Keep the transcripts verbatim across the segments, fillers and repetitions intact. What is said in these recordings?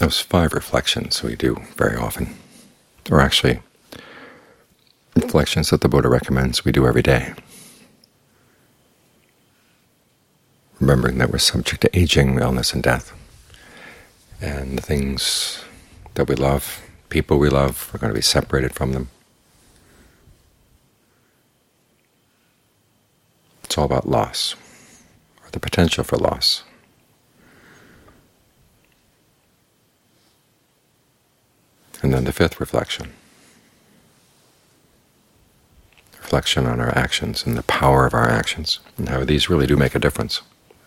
Those five reflections we do very often, or actually reflections that the Buddha recommends we do every day. Remembering that we're subject to aging, illness, and death, and the things that we love, people we love, we're going to be separated from them. It's all about loss, or the potential for loss. And then the fifth reflection, reflection on our actions and the power of our actions, and how these really do make a difference.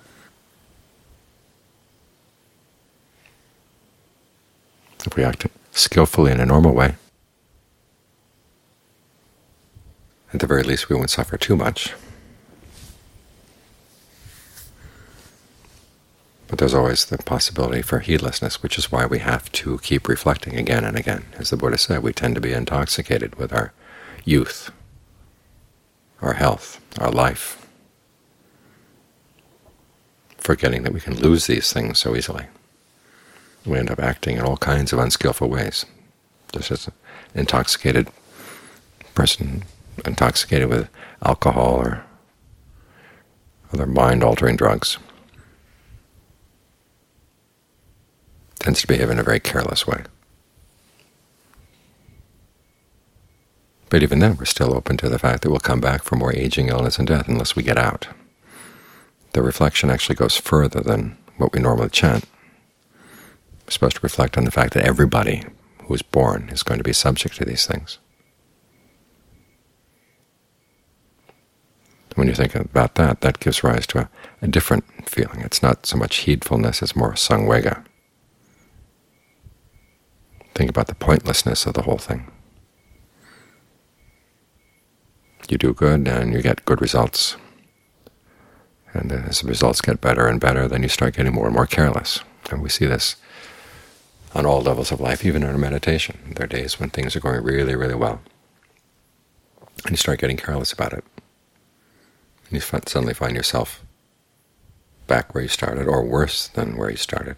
If we act skillfully in a normal way, at the very least we won't suffer too much. But there's always the possibility for heedlessness, which is why we have to keep reflecting again and again. As the Buddha said, we tend to be intoxicated with our youth, our health, our life, forgetting that we can lose these things so easily. We end up acting in all kinds of unskillful ways. Just as an intoxicated person, intoxicated with alcohol or other mind-altering drugs, tends to behave in a very careless way. But even then, we're still open to the fact that we'll come back for more aging, illness, and death unless we get out. The reflection actually goes further than what we normally chant. We're supposed to reflect on the fact that everybody who is born is going to be subject to these things. When you think about that, that gives rise to a, a different feeling. It's not so much heedfulness, it's more samvega. Think about the pointlessness of the whole thing. You do good and you get good results. And as the results get better and better, then you start getting more and more careless. And we see this on all levels of life, even in our meditation. There are days when things are going really, really well, and you start getting careless about it. And you suddenly find yourself back where you started, or worse than where you started.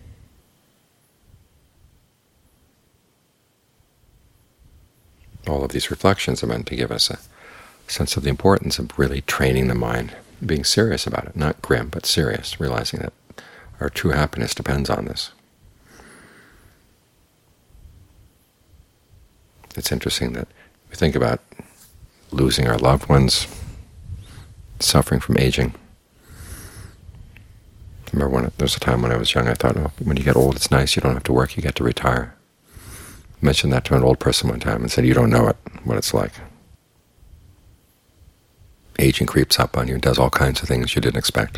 All of these reflections are meant to give us a sense of the importance of really training the mind, being serious about it, not grim, but serious, realizing that our true happiness depends on this. It's interesting that we think about losing our loved ones, suffering from aging. I remember when there was a time when I was young, I thought, oh, when you get old, it's nice, you don't have to work, you get to retire. I mentioned that to an old person one time and said, you don't know it, what it's like. Aging creeps up on you and does all kinds of things you didn't expect.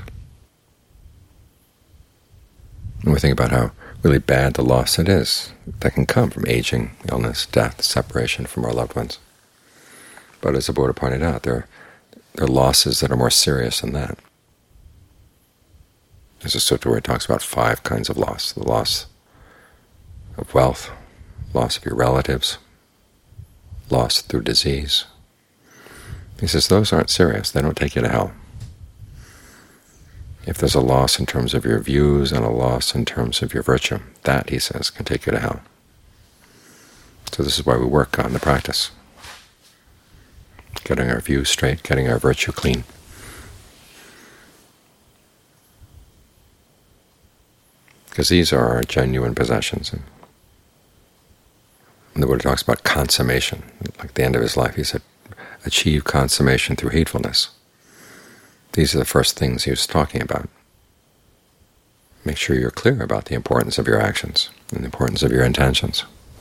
And we think about how really bad the loss it is that can come from aging, illness, death, separation from our loved ones. But as the Buddha pointed out, there are, there are losses that are more serious than that. There's a sutta where it talks about five kinds of loss: the loss of wealth, loss of your relatives, loss through disease. He says those aren't serious. They don't take you to hell. If there's a loss in terms of your views and a loss in terms of your virtue, that, he says, can take you to hell. So this is why we work on the practice, getting our views straight, getting our virtue clean. Because these are our genuine possessions. And the Buddha talks about consummation. Like the end of his life, he said, achieve consummation through heedfulness. These are the first things he was talking about. Make sure you're clear about the importance of your actions and the importance of your intentions.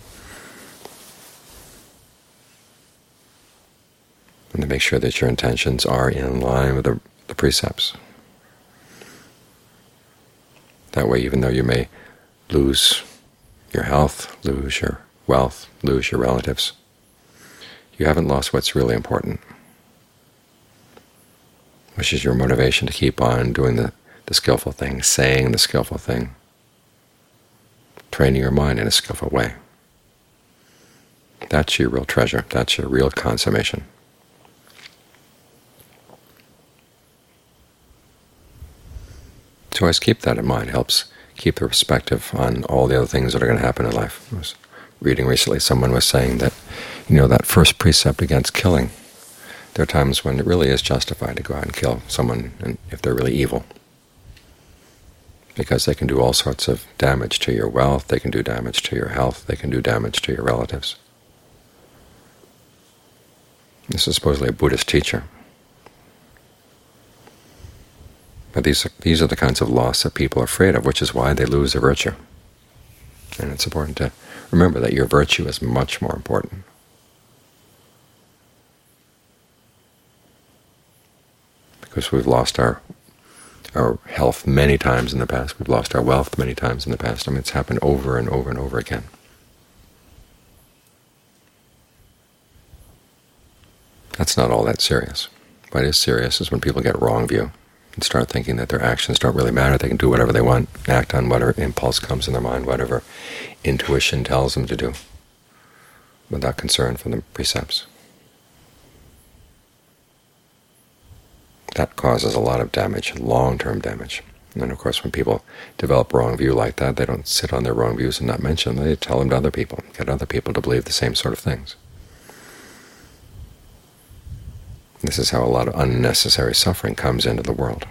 And to make sure that your intentions are in line with the, the precepts. That way, even though you may lose your health, lose your wealth, lose your relatives, you haven't lost what's really important, which is your motivation to keep on doing the, the skillful thing, saying the skillful thing, training your mind in a skillful way. That's your real treasure. That's your real consummation. So always keep that in mind. It helps keep the perspective on all the other things that are going to happen in life. I was reading recently, someone was saying that, you know, that first precept against killing, there are times when it really is justified to go out and kill someone if they're really evil, because they can do all sorts of damage to your wealth, they can do damage to your health, they can do damage to your relatives. This is supposedly a Buddhist teacher. But these are, these are the kinds of loss that people are afraid of, which is why they lose their virtue. And it's important to remember that your virtue is much more important. Because we've lost our our health many times in the past, we've lost our wealth many times in the past. I mean, it's happened over and over and over again. That's not all that serious. What is serious is when people get a wrong view and start thinking that their actions don't really matter. They can do whatever they want, act on whatever impulse comes in their mind, whatever intuition tells them to do, without concern for the precepts. That causes a lot of damage, long-term damage. And then, of course, when people develop a wrong view like that, they don't sit on their wrong views and not mention them. They tell them to other people, get other people to believe the same sort of things. This is how a lot of unnecessary suffering comes into the world.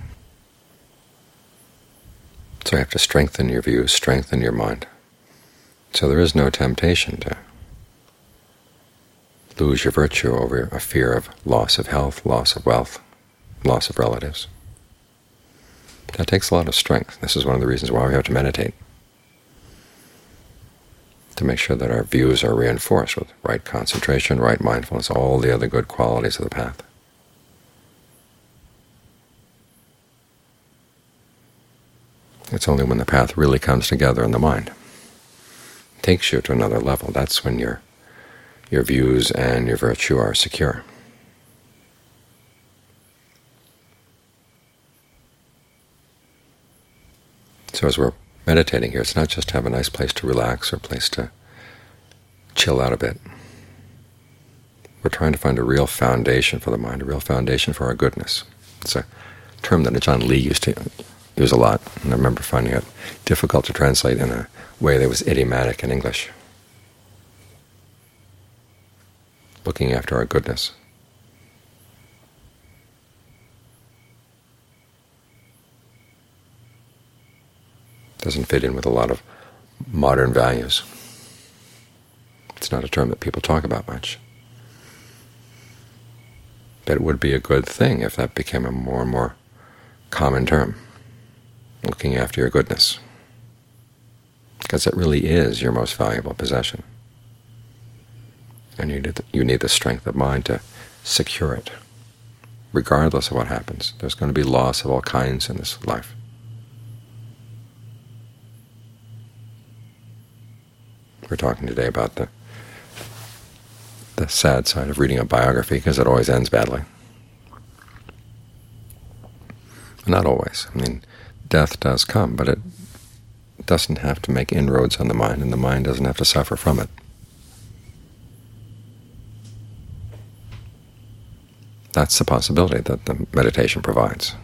So you have to strengthen your views, strengthen your mind. So there is no temptation to lose your virtue over a fear of loss of health, loss of wealth, loss of relatives. That takes a lot of strength. This is one of the reasons why we have to meditate, to make sure that our views are reinforced with right concentration, right mindfulness, all the other good qualities of the path. It's only when the path really comes together in the mind, takes you to another level, that's when your your views and your virtue are secure. So as we're meditating here, it's not just to have a nice place to relax or a place to chill out a bit. We're trying to find a real foundation for the mind, a real foundation for our goodness. It's a term that Ajaan Lee used to use a lot, and I remember finding it difficult to translate in a way that was idiomatic in English. Looking after our goodness. Doesn't fit in with a lot of modern values. It's not a term that people talk about much. But it would be a good thing if that became a more and more common term, looking after your goodness, because it really is your most valuable possession. And you need, the, you need the strength of mind to secure it, regardless of what happens. There's going to be loss of all kinds in this life. We're talking today about the the sad side of reading a biography, because it always ends badly. Not always. I mean, death does come, but it doesn't have to make inroads on the mind, and the mind doesn't have to suffer from it. That's the possibility that the meditation provides.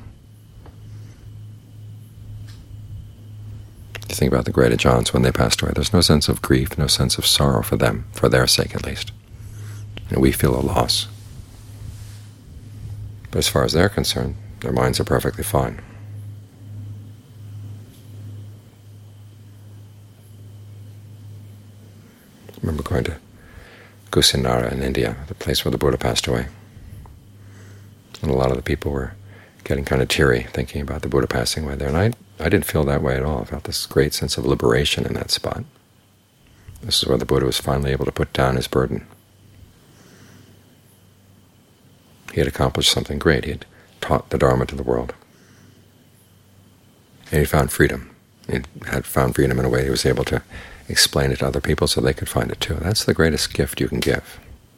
You think about the great Ajahns when they passed away. There's no sense of grief, no sense of sorrow for them, for their sake at least. And we feel a loss. But as far as they're concerned, their minds are perfectly fine. I remember going to Kusinara in India, the place where the Buddha passed away. And a lot of the people were getting kind of teary thinking about the Buddha passing away there. And I, I didn't feel that way at all. I felt this great sense of liberation in that spot. This is where the Buddha was finally able to put down his burden. He had accomplished something great. He had taught the Dharma to the world. And he found freedom. He had found freedom in a way he was able to explain it to other people so they could find it too. That's the greatest gift you can give.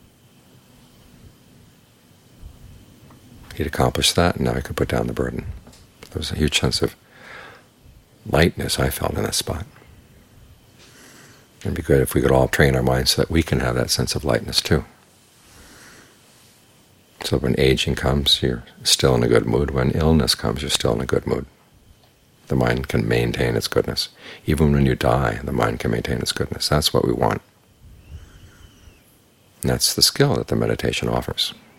He'd accomplished that, and now he could put down the burden. There was a huge sense of lightness I felt in that spot. It would be good if we could all train our minds so that we can have that sense of lightness too. So when aging comes, you're still in a good mood. When illness comes, you're still in a good mood. the mind can maintain its goodness. Even when you die, the mind can maintain its goodness. That's what we want. And that's the skill that the meditation offers.